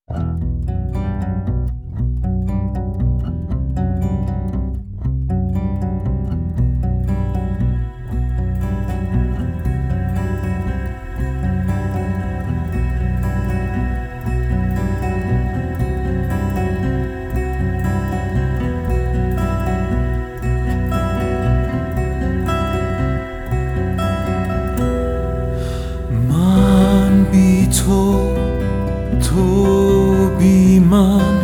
تو بی من،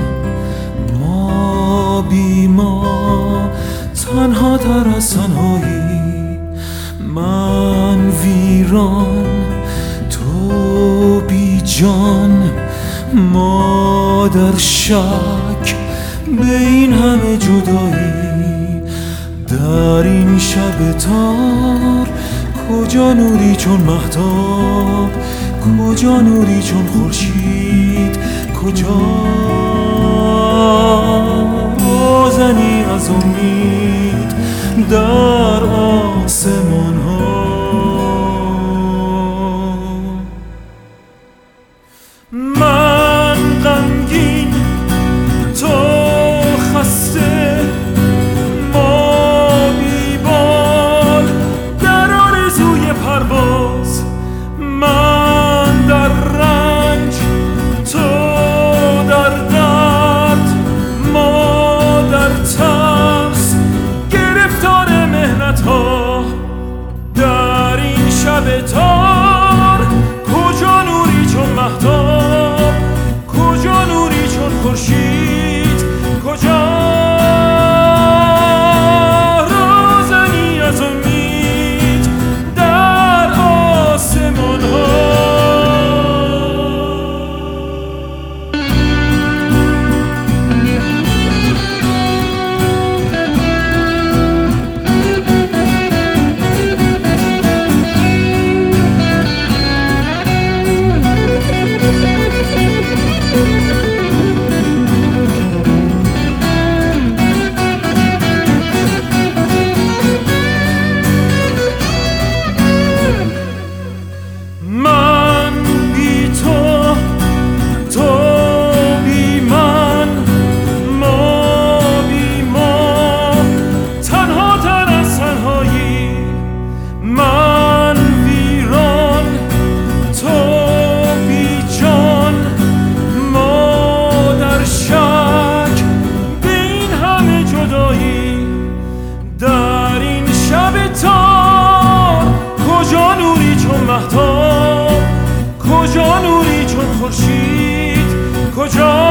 ما بی ما، تنها تر از تنهایی. من ویران، تو بی جان، ما در شک به این همه جدایی. در این شب تار کجا نوری چون مهتاب، کجا نوری چون خورشید، کجا زنی از امید در آسمان ها. من غمگین، تو خسته، ما بی بال در آرزوی پرواز. من در رنج، تو در درد، ما در ترس گرفتار مهنت ها. در این شب تار کجا نوری چون مهتاب، کجا نوری چون خورشید، کجا روزنی از امید در آسمان ها. من ویران، تو بی جان، ما در شک به این همه جدایی. در این شب تار کجا نوری چون مهتاب، کجا نوری چون خورشید، کجا